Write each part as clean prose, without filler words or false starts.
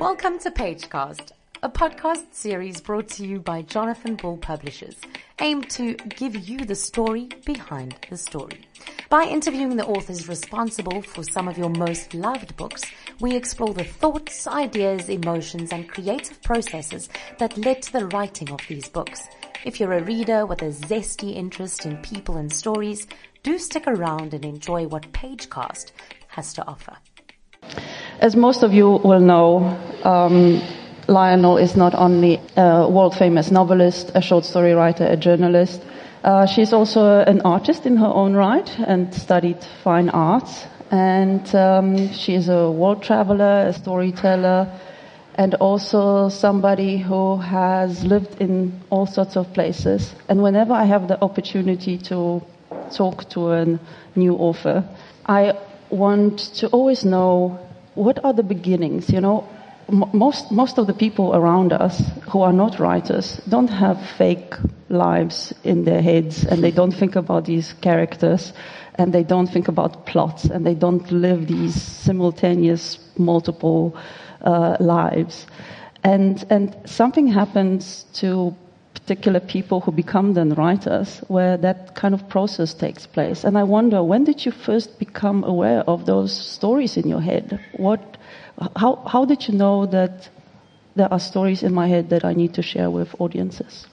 Welcome to Pagecast, a podcast series brought to you by Jonathan Bull Publishers, aimed to give you the story behind the story. By interviewing the authors responsible for some of your most loved books, we explore the thoughts, ideas, emotions, and creative processes that led to the writing of these books. If you're a reader with a zesty interest in people and stories, do stick around and enjoy what Pagecast has to offer. As most of you will know, Lionel is not only a world-famous novelist, a short story writer, a journalist. She's also an artist in her own right and studied fine arts. And she is a world traveler, a storyteller, and also somebody who has lived in all sorts of places. And whenever I have the opportunity to talk to a new author, I want to always know, what are the beginnings? You know, most of the people around us who are not writers don't have fake lives in their heads, and they don't think about these characters, and they don't think about plots, and they don't live these simultaneous multiple lives. And something happens to particular people who become then writers where that kind of process takes place. And I wonder, when did you first become aware of those stories in your head? How did you know that there are stories in my head that I need to share with audiences?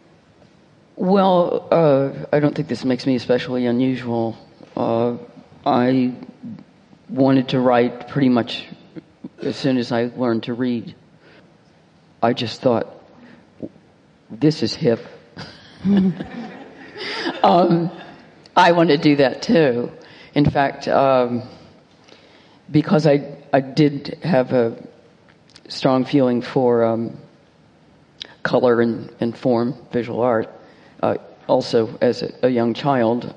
Well, I don't think this makes me especially unusual. I wanted to write pretty much as soon as I learned to read. I just thought, this is hip. I want to do that too. In fact, because I did have a strong feeling for color and form, visual art. Also, as a young child,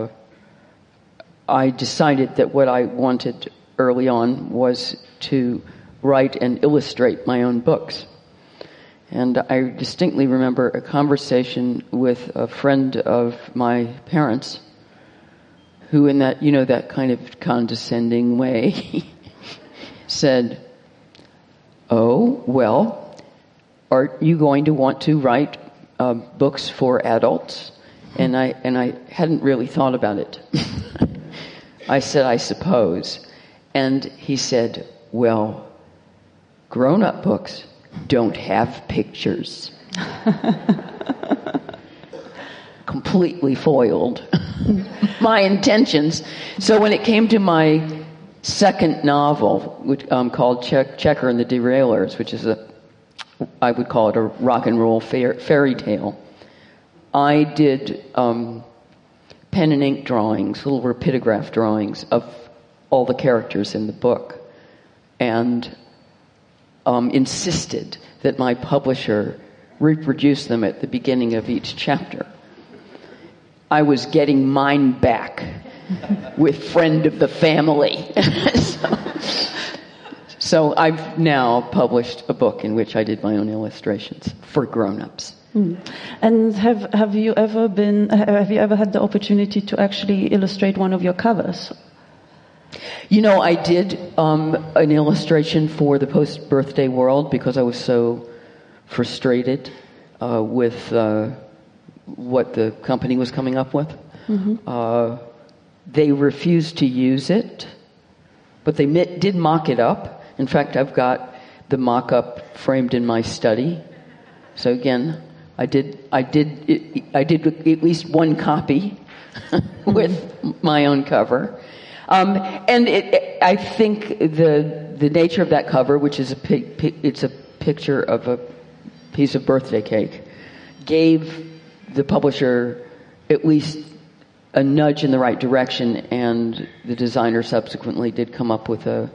I decided that what I wanted early on was to write and illustrate my own books. And I distinctly remember a conversation with a friend of my parents who, in that, you know, that kind of condescending way, said, "Oh, well, are you going to want to write books for adults?" And I hadn't really thought about it. I said, "I suppose." And he said, "Well, grown-up books don't have pictures." Completely foiled my intentions. So when it came to my second novel, which, called Checker and the Derailers, which is I would call it a rock and roll fairy tale, I did pen and ink drawings, little rapidograph drawings of all the characters in the book, and insisted that my publisher reproduce them at the beginning of each chapter. I was getting mine back with friend of the family. So I've now published a book in which I did my own illustrations for grown-ups. And have you ever had the opportunity to actually illustrate one of your covers? You know, I did an illustration for the Post-Birthday World because I was so frustrated with what the company was coming up with. Mm-hmm. They refused to use it, but they did mock it up. In fact, I've got the mock-up framed in my study. So again, I did at least one copy with my own cover. And I think the nature of that cover, which is it's a picture of a piece of birthday cake, gave the publisher at least a nudge in the right direction, and the designer subsequently did come up with a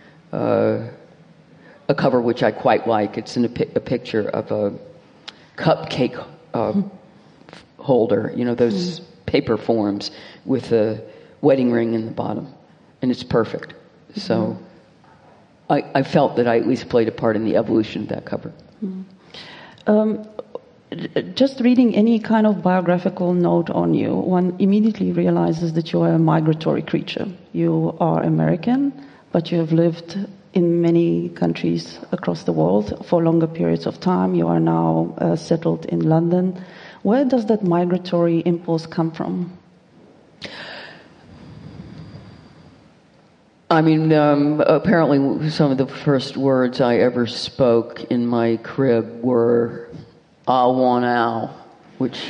cover which I quite like. It's a picture of a cupcake holder, you know, those paper forms with a wedding ring in the bottom, and it's perfect. So I felt that I at least played a part in the evolution of that cover. Just reading any kind of biographical note on you, one immediately realizes that you are a migratory creature. You are American, but you have lived in many countries across the world for longer periods of time. You are now settled in London. Where does that migratory impulse come from? I mean, apparently some of the first words I ever spoke in my crib were "I want out," which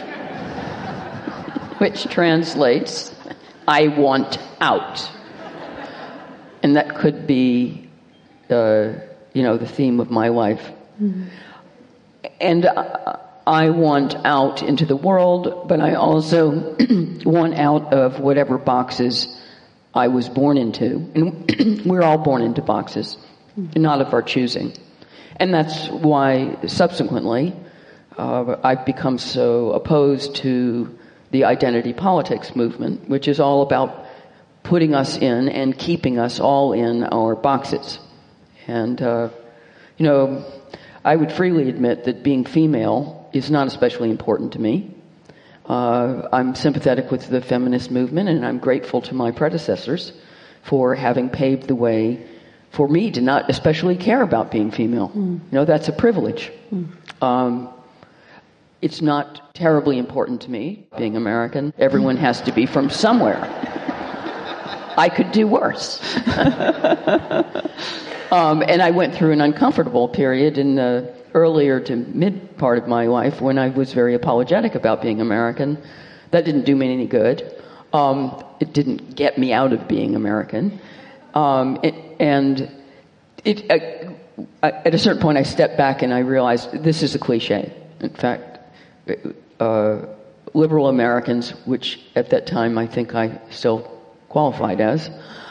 translates, "I want out." And that could be, the theme of my life. Mm-hmm. And I want out into the world, but I also want out of whatever boxes I was born into. And we're all born into boxes, not of our choosing. And that's why subsequently I've become so opposed to the identity politics movement, which is all about putting us in and keeping us all in our boxes. And, I would freely admit that being female is not especially important to me. I'm sympathetic with the feminist movement, and I'm grateful to my predecessors for having paved the way for me to not especially care about being female. That's a privilege. It's not terribly important to me, being American. Everyone has to be from somewhere. I could do worse. And I went through an uncomfortable period in the earlier to mid part of my life when I was very apologetic about being American. That didn't do me any good. It didn't get me out of being American. At a certain point I stepped back and I realized this is a cliche. In fact, liberal Americans, which at that time I think I still qualified as,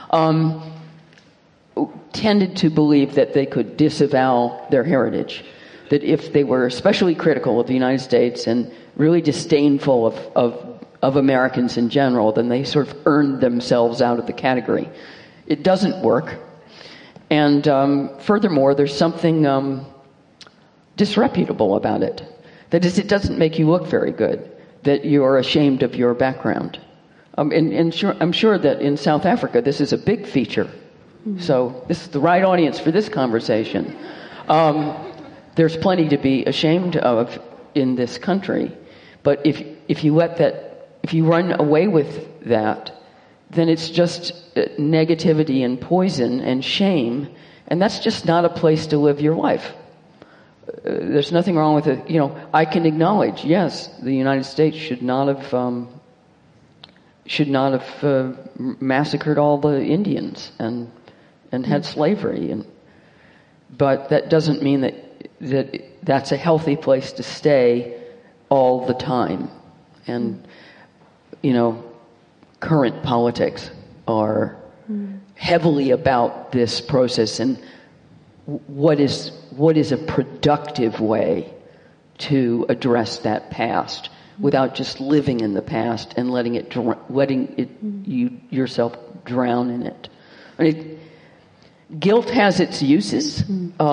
tended to believe that they could disavow their heritage. That if they were especially critical of the United States and really disdainful of Americans in general, then they sort of earned themselves out of the category. It doesn't work. And furthermore, there's something disreputable about it. That is, it doesn't make you look very good, that you're ashamed of your background. I'm sure that in South Africa this is a big feature. So this is the right audience for this conversation. There's plenty to be ashamed of in this country, but if you run away with that, then it's just negativity and poison and shame, and that's just not a place to live your life. There's nothing wrong with it. I can acknowledge, yes, the United States should not have massacred all the Indians and had slavery, but that doesn't mean that's a healthy place to stay all the time. And current politics are heavily about this process and what is a productive way to address that past without just living in the past and letting yourself drown in it. I mean, guilt has its uses,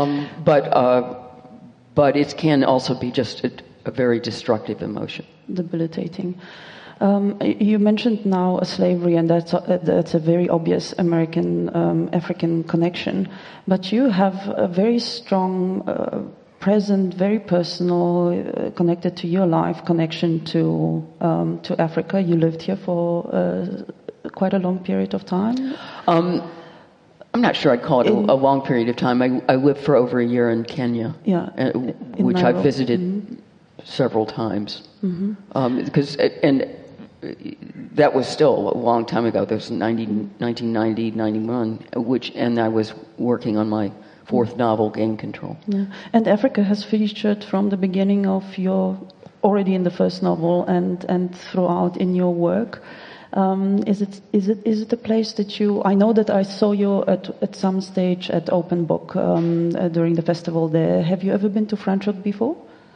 but it can also be just a very destructive emotion. Debilitating. You mentioned now slavery, and that's a very obvious American-African connection. But you have a very strong, present, very personal, connected to your life connection to Africa. You lived here for quite a long period of time. I'm not sure I'd call it a long period of time. I lived for over a year in Kenya, which I visited several times. Because that was still a long time ago. That was 1990, 91, and I was working on my fourth novel, Game Control. Yeah. And Africa has featured from the beginning of already in the first novel and throughout in your work. Is it a place that I know that I saw you at some stage at Open Book during the festival there. Have you ever been to Franschhoek before?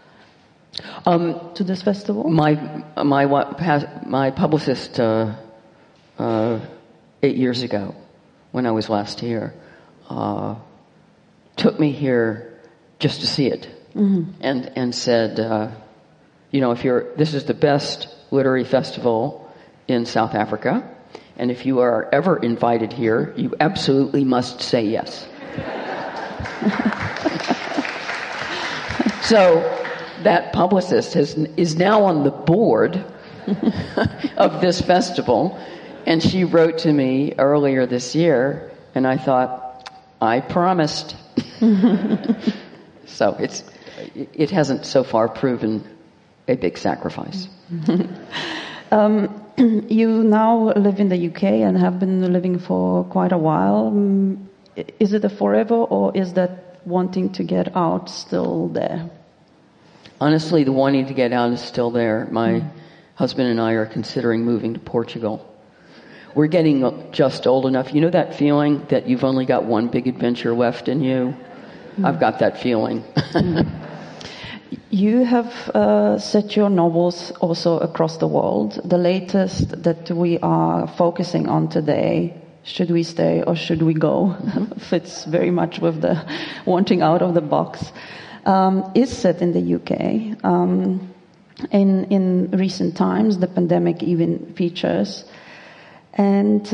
To this festival? My publicist 8 years ago, when I was last here, took me here just to see it, and said, this is the best literary festival in South Africa, and if you are ever invited here, you absolutely must say yes. So that publicist is now on the board of this festival, and she wrote to me earlier this year, and I thought, I promised. So it hasn't so far proven a big sacrifice. You now live in the UK and have been living for quite a while. Is it a forever, or is that wanting to get out still there? Honestly, the wanting to get out is still there. My husband and I are considering moving to Portugal. We're getting just old enough. You know that feeling that you've only got one big adventure left in you? I've got that feeling. You have set your novels also across the world. The latest that we are focusing on today, Should We Stay or Should We Go, fits very much with the wanting out of the box, is set in the UK. In recent times, the pandemic even features. And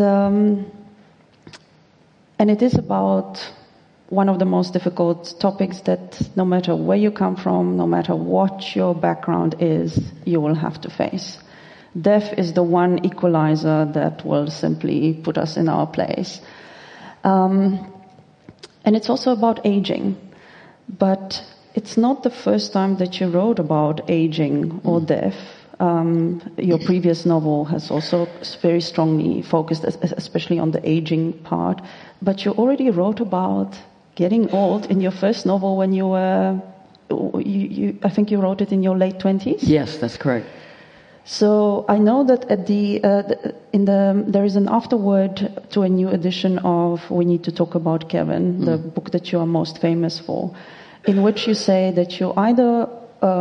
it is about one of the most difficult topics that no matter where you come from, no matter what your background is, you will have to face. Death is the one equalizer that will simply put us in our place. And it's also about aging. But it's not the first time that you wrote about aging or death. Your previous novel has also very strongly focused, especially on the aging part. But you already wrote about getting old in your first novel when you were, I think you wrote it in your late 20s? Yes, that's correct. So I know that at there is an afterword to a new edition of We Need to Talk About Kevin, the book that you are most famous for, in which you say that you either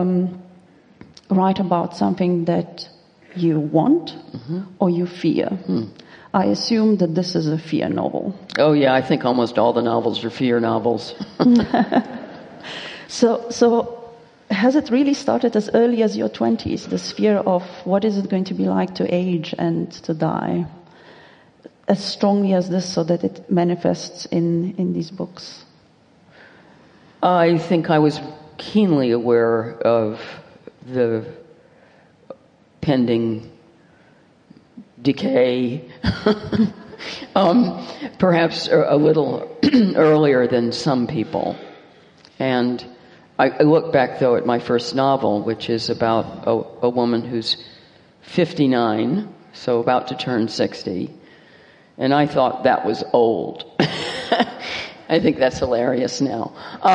write about something that you want or you fear. I assume that this is a fear novel. Oh yeah, I think almost all the novels are fear novels. So has it really started as early as your 20s, this fear of what is it going to be like to age and to die, as strongly as this, so that it manifests in these books? I think I was keenly aware of the pending decay, perhaps a little earlier than some people. And I look back, though, at my first novel, which is about a woman who's 59, so about to turn 60, and I thought that was old. I think that's hilarious now.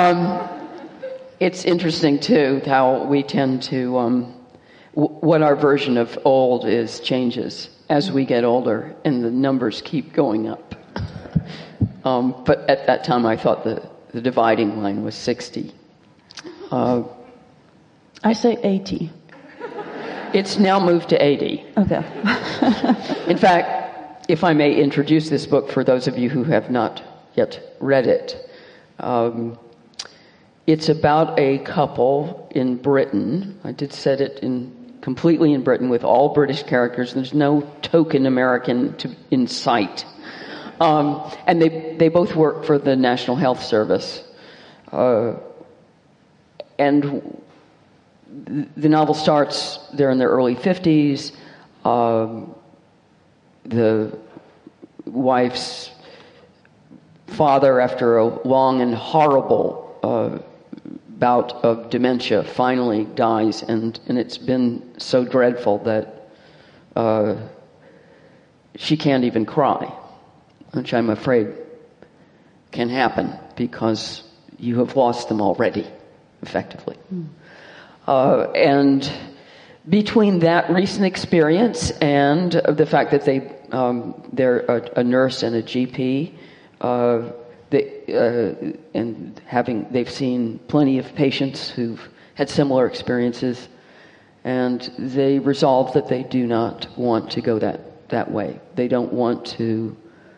It's interesting, too, how we tend to... what our version of old is changes as we get older, and the numbers keep going up. But at that time, I thought the dividing line was 60. I say 80. It's now moved to 80. Okay. In fact, if I may introduce this book for those of you who have not yet read it, it's about a couple in Britain. I did set it completely in Britain with all British characters. There's no token American in sight. And they both work for the National Health Service. And the novel starts, they're in their early 50s. The wife's father, after a long and horrible bout of dementia, finally dies, and it's been so dreadful that she can't even cry, which I'm afraid can happen because you have lost them already, effectively. And between that recent experience and the fact that they're a nurse and a GP, they've seen plenty of patients who've had similar experiences, and they resolve that they do not want to go that way. They don't want to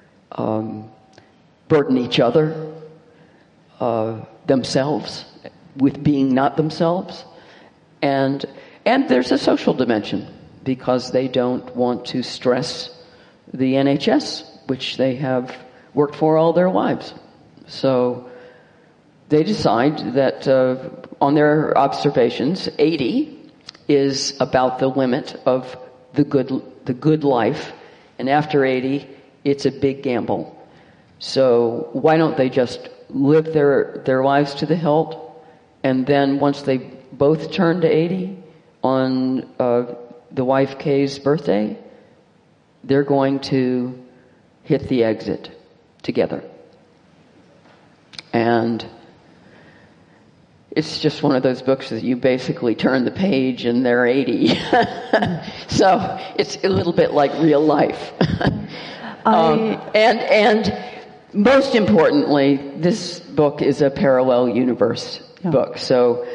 burden each other, themselves, with being not themselves, and there's a social dimension because they don't want to stress the NHS, which they have worked for all their lives. So they decide that on their observations, 80 is about the limit of the good life, and after 80, it's a big gamble. So why don't they just live their lives to the hilt, and then once they both turn to 80 on the wife Kay's birthday, they're going to hit the exit together. And it's just one of those books that you basically turn the page and they're 80. So it's a little bit like real life. And most importantly, this book is a parallel universe book. So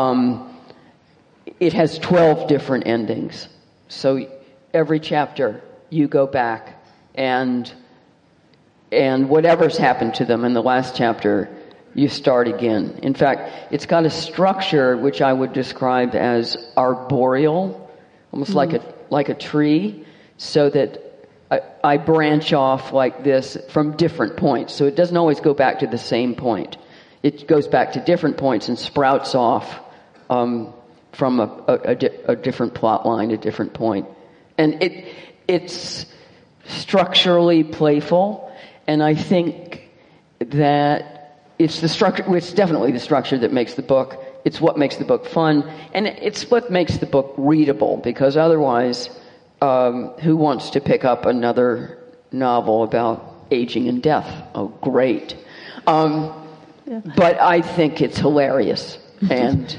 it has 12 different endings. So every chapter you go back and whatever's happened to them in the last chapter, you start again. In fact, it's got a structure which I would describe as arboreal, almost like a tree, so that I branch off like this from different points. So it doesn't always go back to the same point. It goes back to different points and sprouts off from a different plot line, a different point. And it's structurally playful, and I think that it's the structure. It's definitely the structure that makes the book. It's what makes the book fun, and it's what makes the book readable. Because otherwise, who wants to pick up another novel about aging and death? Oh, great! But I think it's hilarious and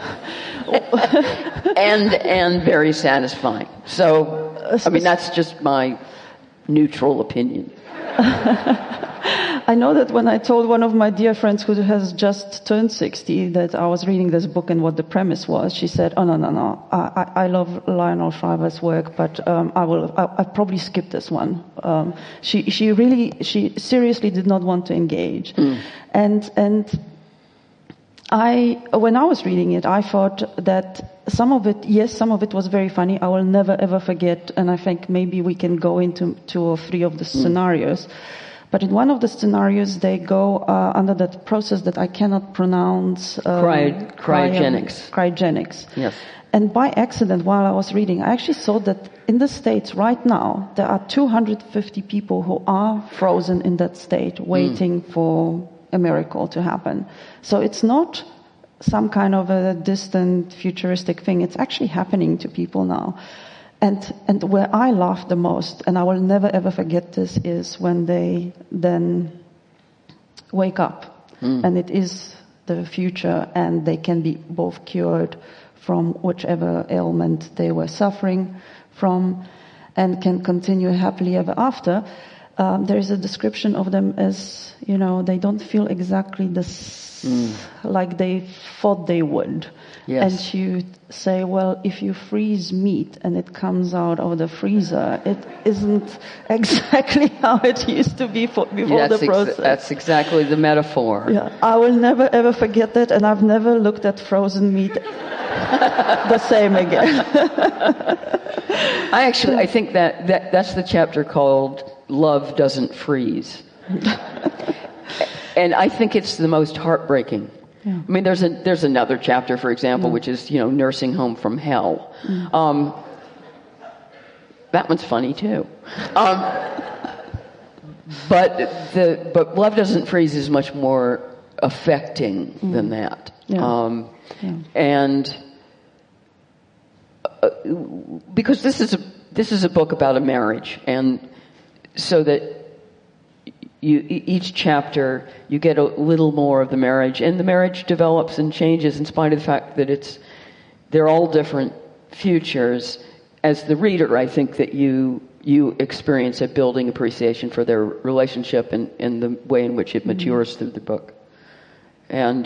and very satisfying. So, I mean, that's just my neutral opinion. I know that when I told one of my dear friends who has just turned 60 that I was reading this book and what the premise was, she said, "Oh, no. I love Lionel Shriver's work, but I'll probably skip this one." She seriously did not want to engage. And when I was reading it, I thought that some of it was very funny. I will never ever forget, and I think maybe we can go into 2 or 3 of the scenarios. But in one of the scenarios, they go under that process that I cannot pronounce. Cryogenics. Cryogenics. Yes. And by accident, while I was reading, I actually saw that in the States right now, there are 250 people who are frozen in that state, waiting for a miracle to happen. So it's not some kind of a distant, futuristic thing. It's actually happening to people now. And where I laugh the most, and I will never ever forget this, is when they then wake up. And it is the future, and they can be both cured from whichever ailment they were suffering from, and can continue happily ever after. There is a description of them as, they don't feel exactly like they thought they would. Yes. And you say, well, if you freeze meat and it comes out of the freezer, it isn't exactly how it used to be before the process. That's exactly the metaphor. Yeah, I will never ever forget that, and I've never looked at frozen meat the same again. I think that's the chapter called "Love Doesn't Freeze," and I think it's the most heartbreaking. Yeah. I mean, there's another chapter, for example, which is nursing home from hell. That one's funny too. But Love Doesn't Freeze is much more affecting than that. Yeah. And because this is a book about a marriage, and so that each chapter you get a little more of the marriage, and the marriage develops and changes in spite of the fact that they're all different futures. As the reader, I think that you experience a building appreciation for their relationship and the way in which it matures through the book. And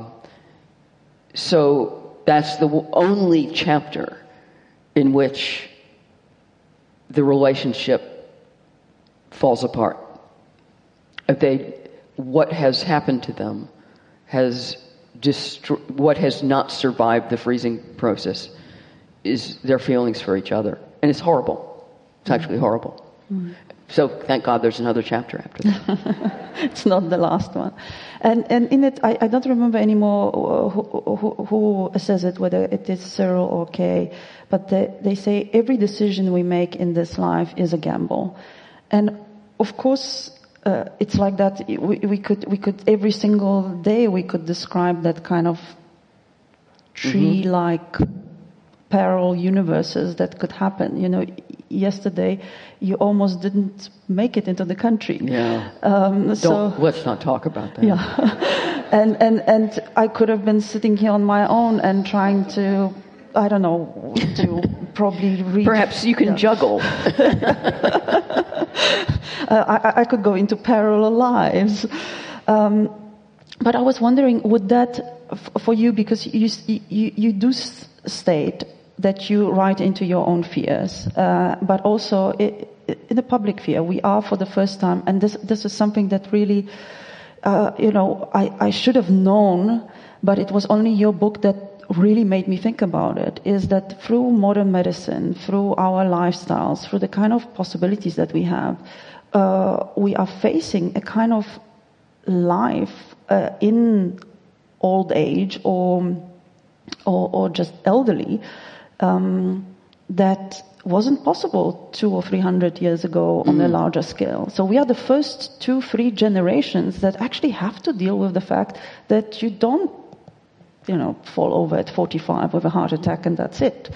so that's the only chapter in which the relationship falls apart. What has happened to them what has not survived the freezing process is their feelings for each other. And it's horrible. It's actually horrible. So thank God there's another chapter after that. It's not the last one. And in it, I don't remember anymore who says it, whether it is Cyril or Kay, but they say every decision we make in this life is a gamble. And of course, it's like that. We could every single day we could describe that kind of tree-like parallel universes that could happen. You know, yesterday you almost didn't make it into the country. Yeah. Let's not talk about that. Yeah. and I could have been sitting here on my own and trying to, I don't know, to probably read. Perhaps you can juggle. I could go into parallel lives. But I was wondering, would that, for you, because you do state that you write into your own fears, but also in a public fear. We are for the first time, and this is something that really, I should have known, but it was only your book that really made me think about it, is that through modern medicine, through our lifestyles, through the kind of possibilities that we have, we are facing a kind of life in old age or just elderly that wasn't possible 200 or 300 years ago on a larger scale. So we are the first 2-3 generations that actually have to deal with the fact that you don't, fall over at 45 with a heart attack and that's it.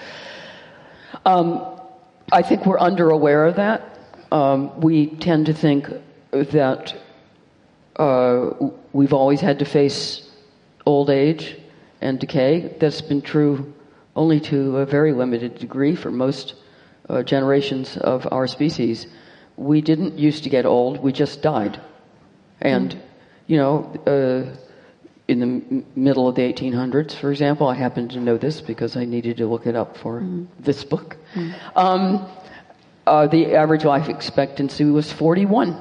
I think we're under-aware of that. We tend to think that we've always had to face old age and decay. That's been true only to a very limited degree for most generations of our species. We didn't used to get old, we just died. And, in the middle of the 1800s, for example, I happen to know this because I needed to look it up for this book. The average life expectancy was 41.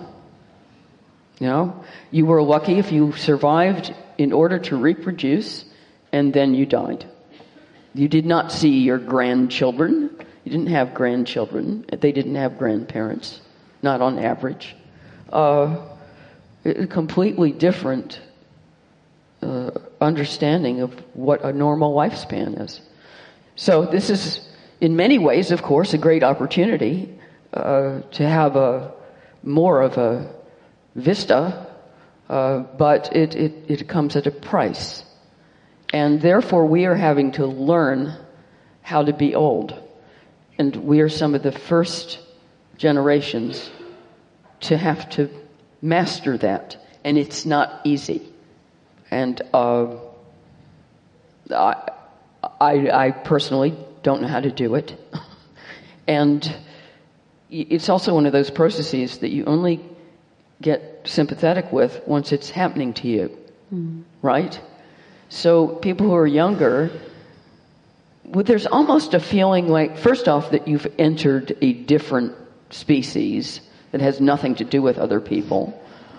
You were lucky if you survived in order to reproduce, and then you died. You did not see your grandchildren. You didn't have grandchildren. They didn't have grandparents, not on average. A completely different understanding of what a normal lifespan is. So this is, in many ways, of course, a great opportunity to have more of a vista, but it comes at a price. And therefore we are having to learn how to be old. And we are some of the first generations to have to master that. And it's not easy. And I personally don't know how to do it. And it's also one of those processes that you only get sympathetic with once it's happening to you. Right? So people who are younger, there's almost a feeling like, first off, that you've entered a different species that has nothing to do with other people.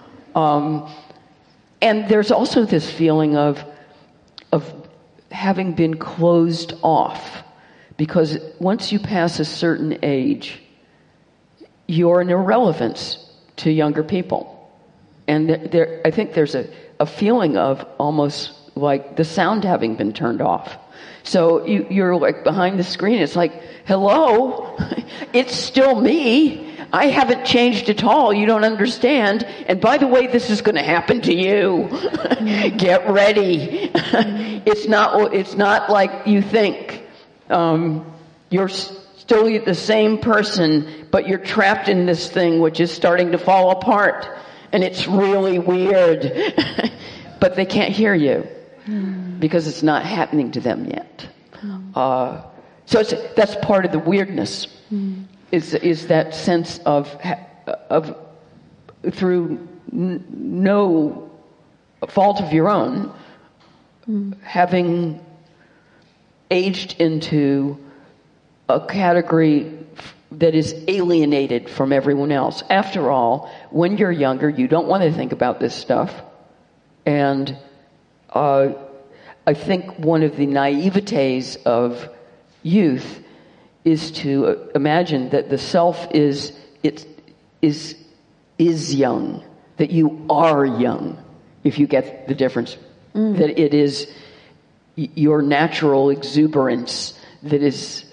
And there's also this feeling of having been closed off, because once you pass a certain age, you're an irrelevance to younger people. And I think there's a feeling of almost like the sound having been turned off. So you're like behind the screen. It's like, hello, it's still me. I haven't changed at all. You don't understand. And by the way, this is going to happen to you. Get ready. It's not like you think. You're still the same person, but you're trapped in this thing which is starting to fall apart. And it's really weird. But they can't hear you because it's not happening to them yet. So that's part of the weirdness. Is that sense of through no fault of your own, having aged into a category that is alienated from everyone else. After all, when you're younger, you don't want to think about this stuff. And I think one of the naivetes of youth is to imagine that the self is is young, that you are young, if you get the difference, that it is your natural exuberance that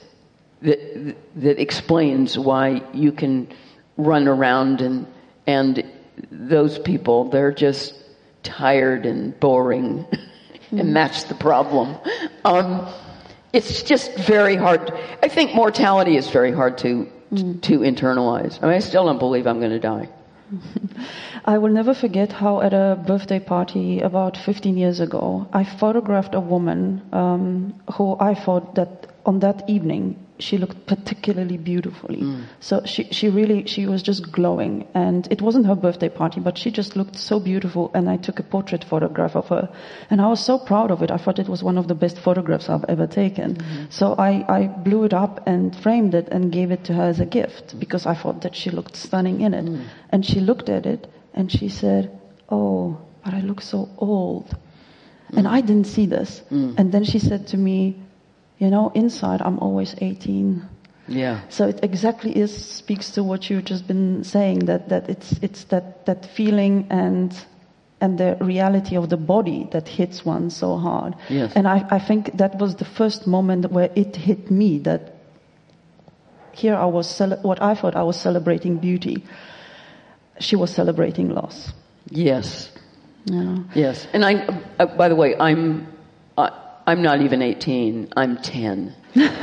explains why you can run around and those people, they're just tired and boring, and that's the problem. It's just very hard. I think mortality is very hard to internalize. I mean, I still don't believe I'm going to die. I will never forget how at a birthday party about 15 years ago, I photographed a woman who I thought that on that evening, she looked particularly beautifully. So she was just glowing. And it wasn't her birthday party, but she just looked so beautiful. And I took a portrait photograph of her. And I was so proud of it. I thought it was one of the best photographs I've ever taken. So I blew it up and framed it and gave it to her as a gift because I thought that she looked stunning in it. And she looked at it and she said, "Oh, but I look so old." And I didn't see this. And then she said to me, "You know, inside I'm always 18." Yeah. So it exactly speaks to what you've just been saying, that it's that feeling and the reality of the body that hits one so hard. Yes. And I think that was the first moment where it hit me that here I was what I thought I was celebrating beauty. She was celebrating loss. Yes. Yeah. Yes. And by the way, I'm not even 18. I'm 10.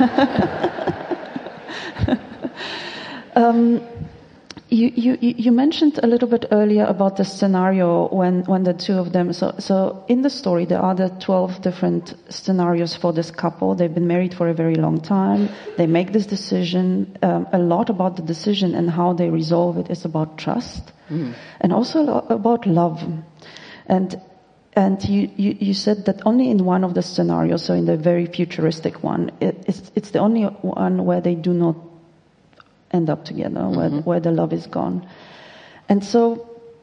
You mentioned a little bit earlier about the scenario when the two of them. So in the story there are the 12 different scenarios for this couple. They've been married for a very long time. They make this decision. A lot about the decision and how they resolve it is about trust, and also about love. And you said that only in one of the scenarios, so in the very futuristic one, it's the only one where they do not end up together, where the love is gone. And so,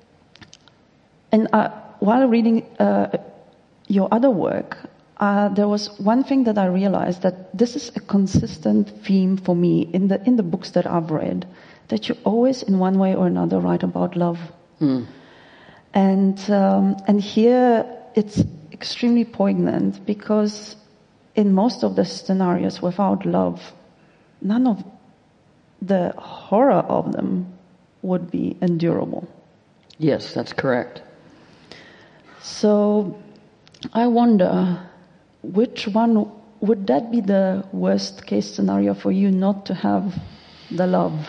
while reading your other work, there was one thing that I realized, that this is a consistent theme for me in the books that I've read, that you always, in one way or another, write about love. And here it's extremely poignant because in most of the scenarios without love, none of the horror of them would be endurable. Yes, that's correct. So I wonder, which one would that be the worst case scenario for you, not to have the love?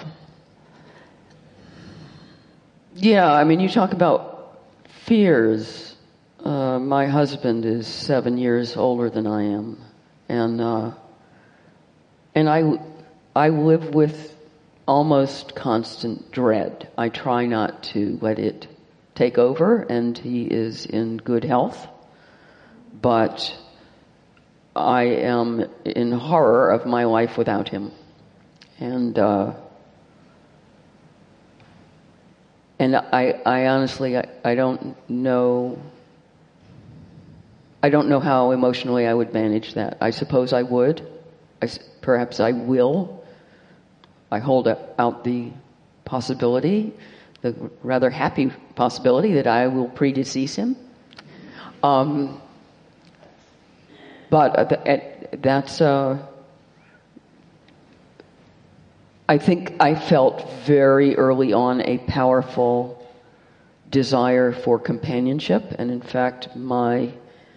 Yeah, I mean, you talk about fears. My husband is 7 years older than I am, and I live with almost constant dread. I try not to let it take over, and he is in good health, but I am in horror of my life without him, and I honestly, I don't know how emotionally I would manage that. I suppose I would. Perhaps I will. I hold out the possibility, the rather happy possibility, that I will predecease him. But that's... I think I felt very early on a powerful desire for companionship, and in fact, my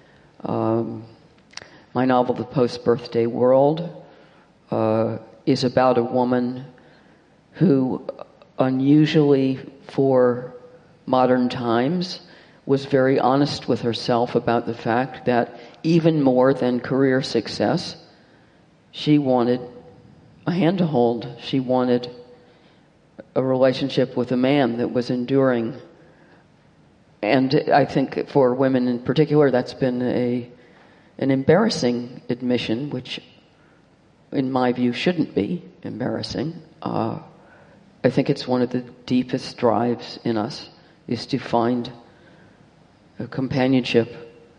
novel, The Post-Birthday World, is about a woman who, unusually for modern times, was very honest with herself about the fact that even more than career success, she wanted a hand to hold. She wanted a relationship with a man that was enduring. And I think for women in particular, that's been an embarrassing admission, which in my view shouldn't be embarrassing. I think it's one of the deepest drives in us, is to find a companionship.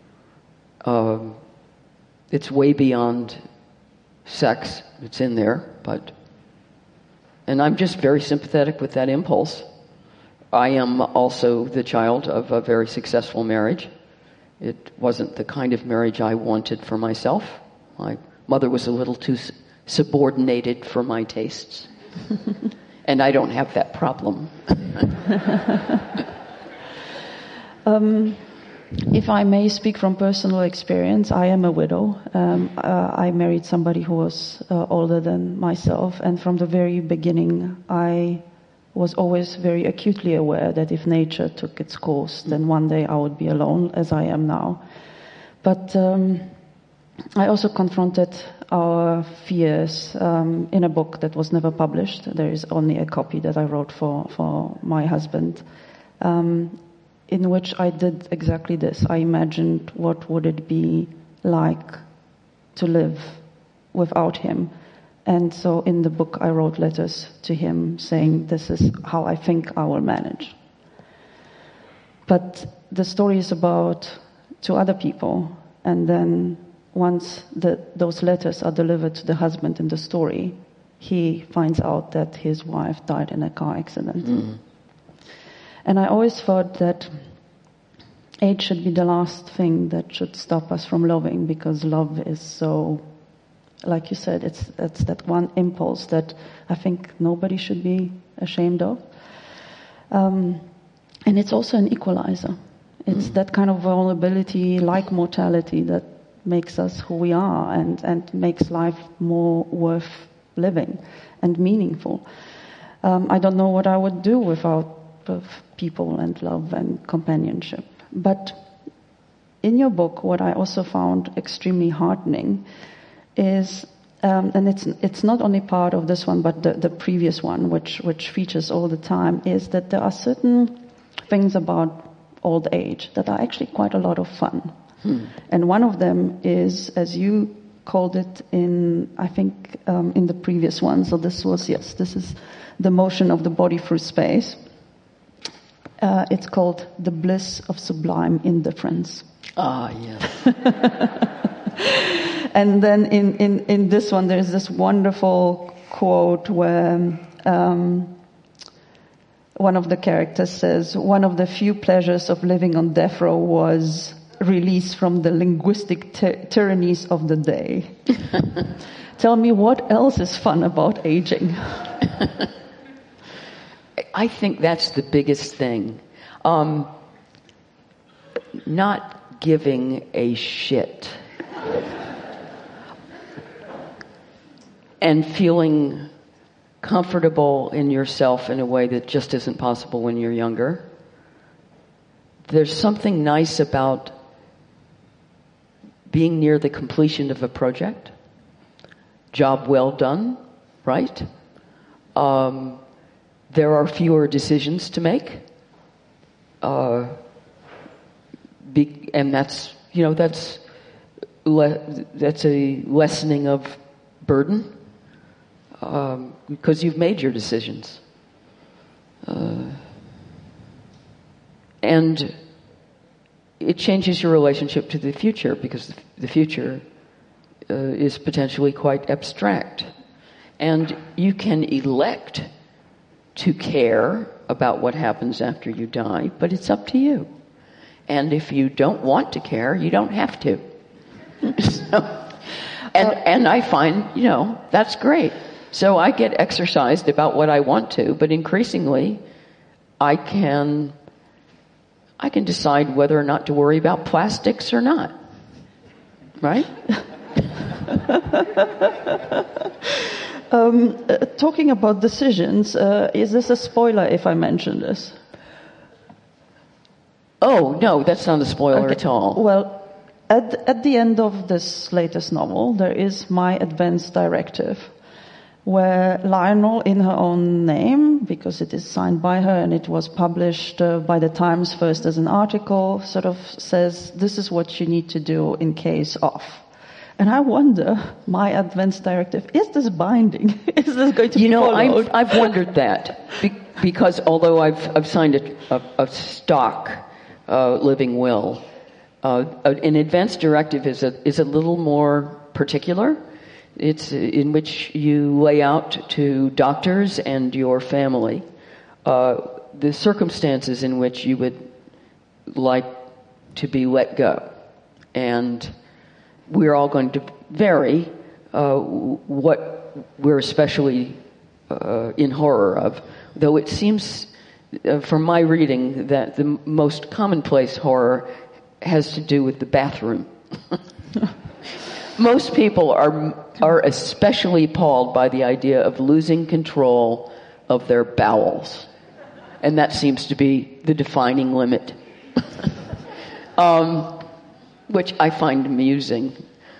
It's way beyond sex. It's in there, and I'm just very sympathetic with that impulse. I am also the child of a very successful marriage. It wasn't the kind of marriage I wanted for myself. My mother was a little too subordinated for my tastes. And I don't have that problem. If I may speak from personal experience, I am a widow. I married somebody who was older than myself, and from the very beginning, I was always very acutely aware that if nature took its course, then one day I would be alone, as I am now. But I also confronted our fears in a book that was never published. There is only a copy that I wrote for my husband, in which I did exactly this. I imagined what would it be like to live without him. And so in the book I wrote letters to him saying, this is how I think I will manage. But the story is about two other people, and then once those letters are delivered to the husband in the story, he finds out that his wife died in a car accident. Mm. And I always thought that age should be the last thing that should stop us from loving, because love is so, like you said, it's that one impulse that I think nobody should be ashamed of. And it's also an equalizer. It's that kind of vulnerability, like mortality, that makes us who we are and makes life more worth living and meaningful. I don't know what I would do without people and love and companionship. But in your book, what I also found extremely heartening is, and it's not only part of this one, but the previous one, which features all the time, is that there are certain things about old age that are actually quite a lot of fun. And one of them is, as you called it in, I think, in the previous one, so this is the motion of the body through space. It's called The Bliss of Sublime Indifference. Ah, yes. And then in this one, there's this wonderful quote where one of the characters says, one of the few pleasures of living on death row was release from the linguistic tyrannies of the day. Tell me, what else is fun about aging? I think that's the biggest thing. Not giving a shit. And feeling comfortable in yourself in a way that just isn't possible when you're younger. There's something nice about being near the completion of a project. Job well done, right? There are fewer decisions to make. And that's a lessening of burden. Because you've made your decisions. And it changes your relationship to the future, because the future is potentially quite abstract. And you can elect to care about what happens after you die, but it's up to you. And if you don't want to care, you don't have to. And I find, that's great. So I get exercised about what I want to, but increasingly I can decide whether or not to worry about plastics or not. Right? Talking about decisions, is this a spoiler if I mention this? Oh, no, that's not a spoiler at all. Well, at the end of this latest novel, there is My Advance Directive, where Lionel, in her own name, because it is signed by her and it was published by the Times first as an article, sort of says, this is what you need to do in case of. And I wonder, My Advance Directive, is this binding? Is this going to be followed? I've wondered that, because although I've signed a stock living will, an advance directive is a little more particular. It's in which you lay out to doctors and your family the circumstances in which you would like to be let go. And we're all going to vary what we're especially in horror of, though it seems, from my reading, that the most commonplace horror has to do with the bathroom. Most people are especially appalled by the idea of losing control of their bowels. And that seems to be the defining limit. Which I find amusing.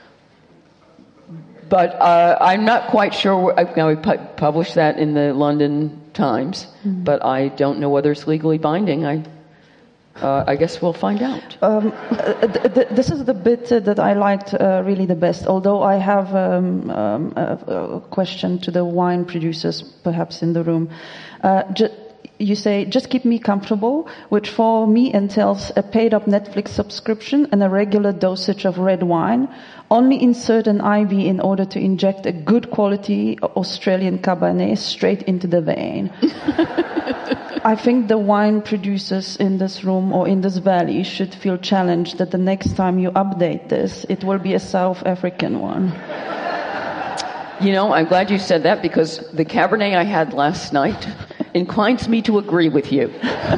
But I'm not quite sure. Now, we published that in the London Times, but I don't know whether it's legally binding. I guess we'll find out. This is the bit that I liked really the best, although I have a question to the wine producers perhaps in the room. You say, just keep me comfortable, which for me entails a paid-up Netflix subscription and a regular dosage of red wine. Only insert an IV in order to inject a good quality Australian Cabernet straight into the vein. I think the wine producers in this room or in this valley should feel challenged that the next time you update this, it will be a South African one. You know, I'm glad you said that, because the Cabernet I had last night inclines me to agree with you.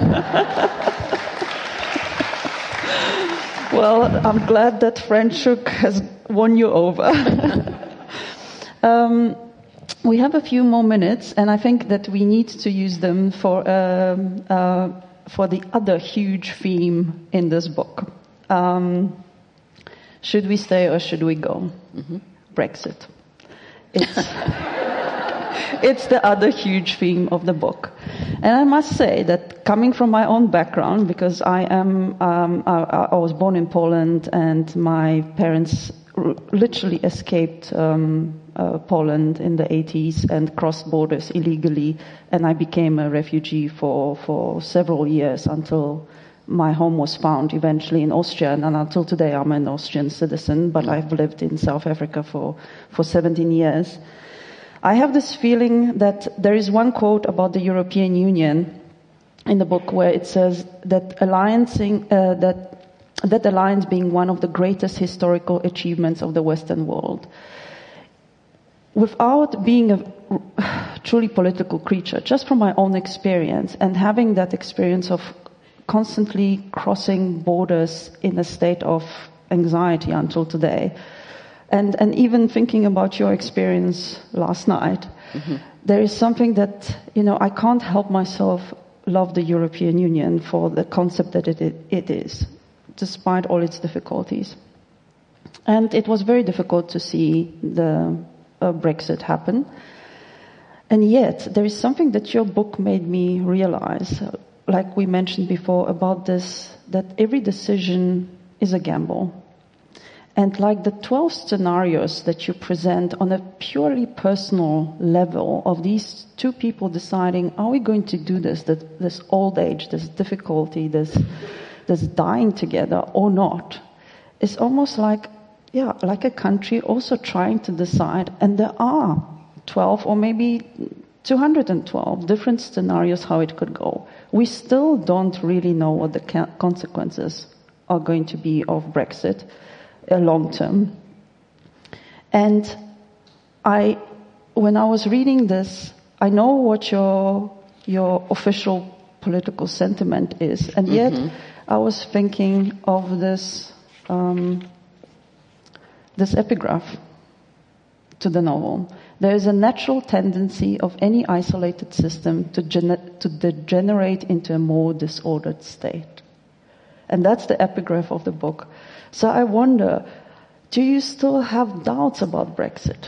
Well, I'm glad that Franschhoek has won you over. We have a few more minutes, and I think that we need to use them for the other huge theme in this book. Should we stay or should we go? Mm-hmm. Brexit. It's the other huge theme of the book. And I must say that coming from my own background, because I was born in Poland and my parents literally escaped Poland in the 80s and crossed borders illegally, and I became a refugee for several years until my home was found eventually in Austria, and until today I'm an Austrian citizen, but I've lived in South Africa for 17 years. I have this feeling that there is one quote about the European Union in the book where it says that that alliance being one of the greatest historical achievements of the Western world. Without being a truly political creature, just from my own experience and having that experience of constantly crossing borders in a state of anxiety until today, and even thinking about your experience last night, mm-hmm. There is something that, I can't help myself love the European Union for the concept that it is, despite all its difficulties. And it was very difficult to see the Brexit happen. And yet, there is something that your book made me realize, like we mentioned before, about this, that every decision is a gamble. And like the 12 scenarios that you present on a purely personal level of these two people deciding, are we going to do this old age, this difficulty, this dying together or not, is almost like a country also trying to decide. And there are 12 or maybe 212 different scenarios how it could go. We still don't really know what the consequences are going to be of Brexit long term. And when I was reading this, I know what your official political sentiment is, and yet I was thinking of this epigraph to the novel. There is a natural tendency of any isolated system to degenerate into a more disordered state. And that's the epigraph of the book. So I wonder, do you still have doubts about Brexit?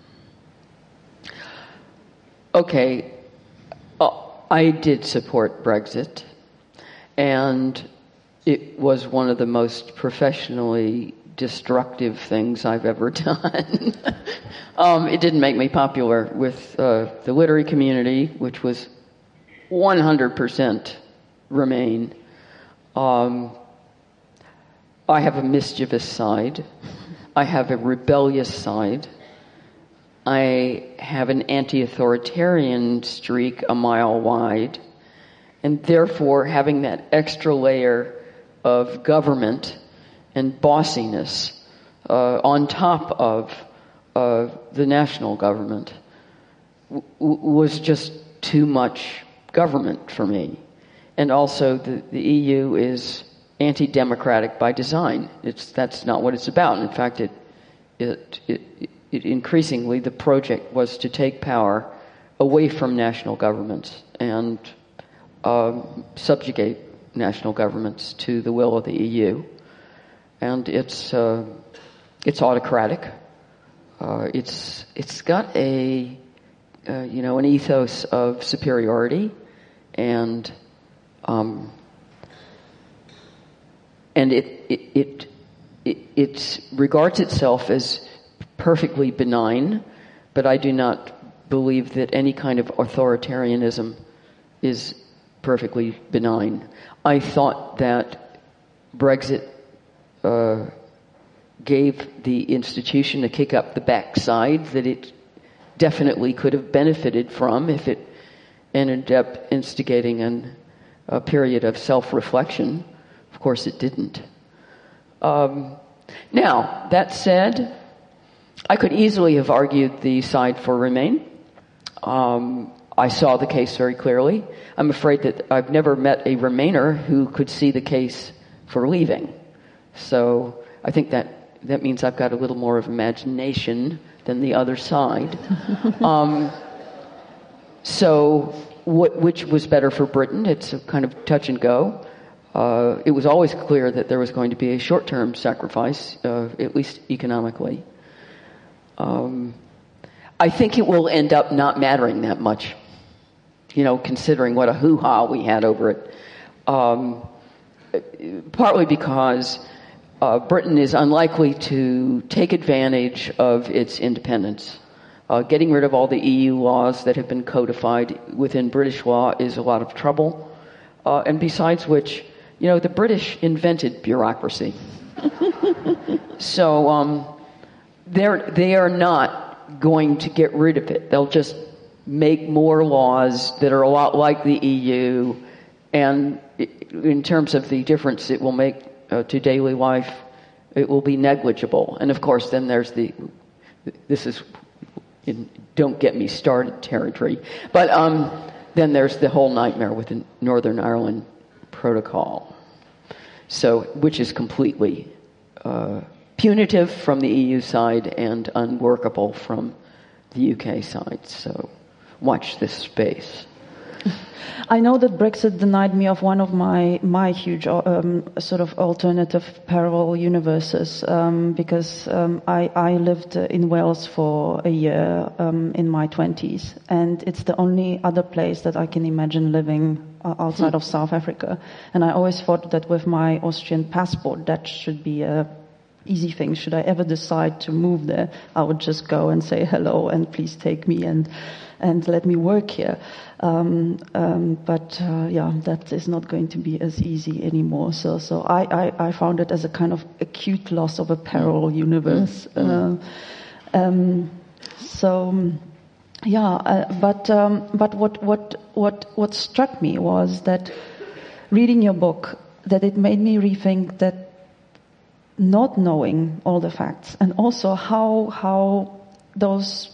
Okay, I did support Brexit, and it was one of the most professionally destructive things I've ever done. It didn't make me popular with the literary community, which was 100% Remain. I have a mischievous side. I have a rebellious side. I have an anti-authoritarian streak a mile wide. and therefore having that extra layer of government and bossiness on top of the national government was just too much government for me. And also the EU is anti-democratic by design. That's not what it's about. In fact, it increasingly the project was to take power away from national governments and subjugate national governments to the will of the EU. And it's autocratic. It's got an ethos of superiority, and it regards itself as perfectly benign, but I do not believe that any kind of authoritarianism is perfectly benign. I thought that Brexit gave the institution a kick up the backside that it definitely could have benefited from if it ended up instigating a period of self-reflection. Of course it didn't. Now, that said, I could easily have argued the side for Remain. I saw the case very clearly. I'm afraid that I've never met a Remainer who could see the case for leaving. So I think that means I've got a little more of imagination than the other side. So which was better for Britain? It's a kind of touch and go. It was always clear that there was going to be a short-term sacrifice, at least economically. I think it will end up not mattering that much, considering what a hoo-ha we had over it. Partly because Britain is unlikely to take advantage of its independence. Getting rid of all the EU laws that have been codified within British law is a lot of trouble. And besides which, the British invented bureaucracy. So they are not going to get rid of it. They'll just make more laws that are a lot like the EU, and in terms of the difference it will make to daily life, it will be negligible. And of course, then there's this is don't get me started territory, but then there's the whole nightmare with the Northern Ireland Protocol, which is completely punitive from the EU side and unworkable from the UK side. So watch this space. I know that Brexit denied me of one of my huge sort of alternative parallel universes because I lived in Wales for a year in my 20s, and it's the only other place that I can imagine living outside of South Africa. And I always thought that with my Austrian passport, that should be a easy thing. Should I ever decide to move there, I would just go and say hello and please take me and let me work here. But that is not going to be as easy anymore. So I found it as a kind of acute loss of a parallel universe. But what struck me was that reading your book, that it made me rethink that not knowing all the facts, and also how those,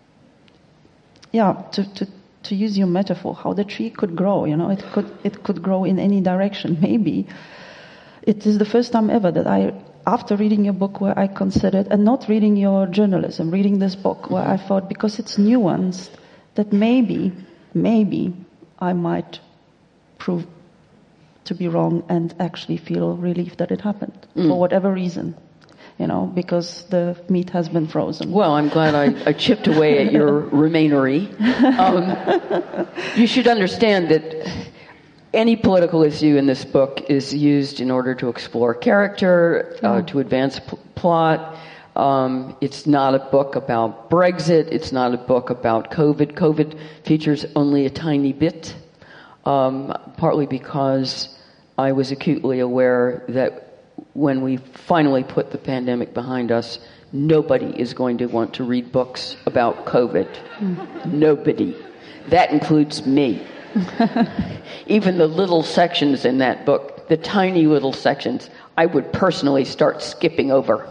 to use your metaphor, how the tree could grow. It could grow in any direction. Maybe it is the first time ever that after reading your book, where I considered, and not reading your journalism, reading this book, where I thought, because it's nuanced, that maybe I might prove to be wrong and actually feel relief that it happened for whatever reason. Because the meat has been frozen. Well, I'm glad I chipped away at your remainery. You should understand that any political issue in this book is used in order to explore character, to advance plot. It's not a book about Brexit. It's not a book about COVID. COVID features only a tiny bit, partly because I was acutely aware that when we finally put the pandemic behind us, nobody is going to want to read books about COVID. Nobody. That includes me. Even the little sections in that book, the tiny little sections, I would personally start skipping over.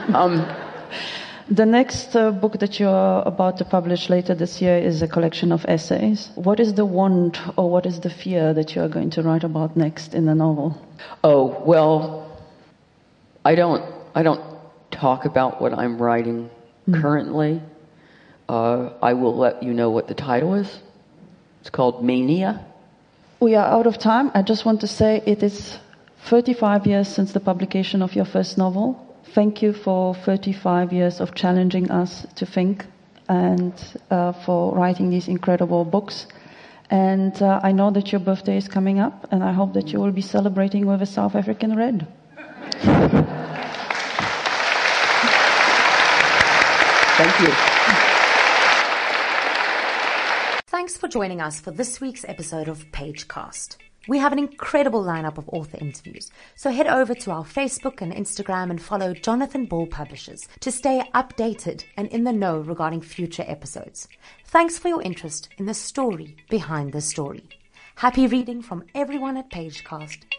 The next book that you are about to publish later this year is a collection of essays. What is the want or what is the fear that you are going to write about next in the novel? Oh, well, I don't talk about what I'm writing currently. I will let you know what the title is. It's called Mania. We are out of time. I just want to say it is 35 years since the publication of your first novel. Thank you for 35 years of challenging us to think and for writing these incredible books. And I know that your birthday is coming up, and I hope that you will be celebrating with a South African red. Thank you. Thanks for joining us for this week's episode of Pagecast. We have an incredible lineup of author interviews, so head over to our Facebook and Instagram and follow Jonathan Ball Publishers to stay updated and in the know regarding future episodes. Thanks for your interest in the story behind the story. Happy reading from everyone at Pagecast.